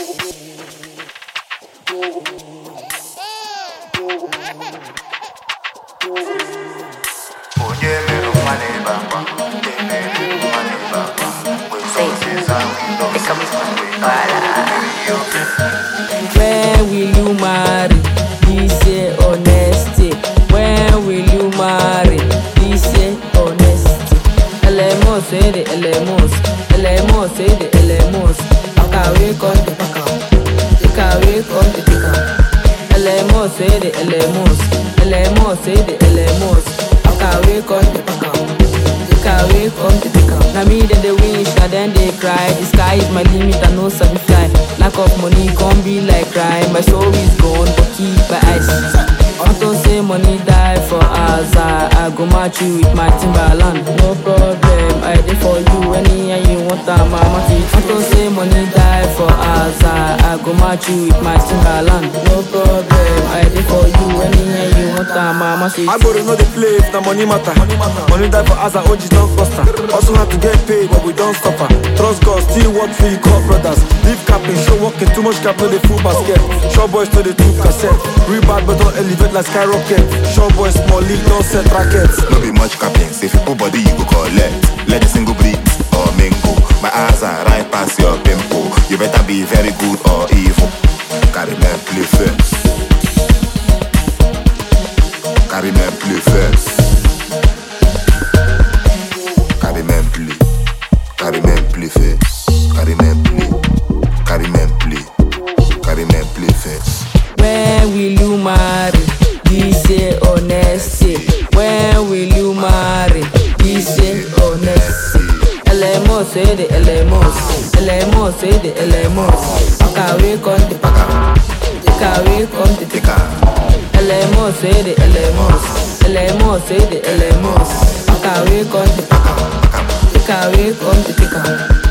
When will you marry? This year honesty. When will you marry? This year honesty. Elemos, say the elemos. Elemos, say the elemos. Pakawe kon the paka. Pakawe kon the pika. Elemos, say the elemos. Elemos, say the elemos. Pakawe kon the paka. Pakawe kon the pika. Na me then they wish, na then they cry. The sky is my limit, I no sabi fly. Lack of money can't be like crime. My soul is gone, but keep my eyes. Unto say money die for us, I go match you with my Timberland. No problem, I did for you. Any you want that, mama teach. Unto say money die for us, I go match you with my Timberland. No problem, I did for you. Any you want that, mama teach. I go to know the play if the money matter. Money die for us, I OG don't cost her. Also have to get paid, but we don't stop her. Trust God, still work for you, call brothers. Leave capping, show working, too much cap, no the full basket. Show boys to the two cassette. Real bad, but don't elevate like skyrocket. Show boys, small league, don't set rackets. No be much capping, if you put body, you go collect. Let the single breathe or mingle. My eyes are right past your pimple. You better be very good or evil. Carry me play first. Carry me play first. Carry me play. Carry me play first. Carry me play. Carry me play. Carry me play first. When will you marry? This year honesty. When will you marry? This year honesty. Elemos, say the elemos. Elemos, say the elemos. Pakawe kon the paka. Pakawe kon the pika. Elemos, say the elemos. Elemos, say the elemos. Pakawe kon the paka. Pakawe kon the pika.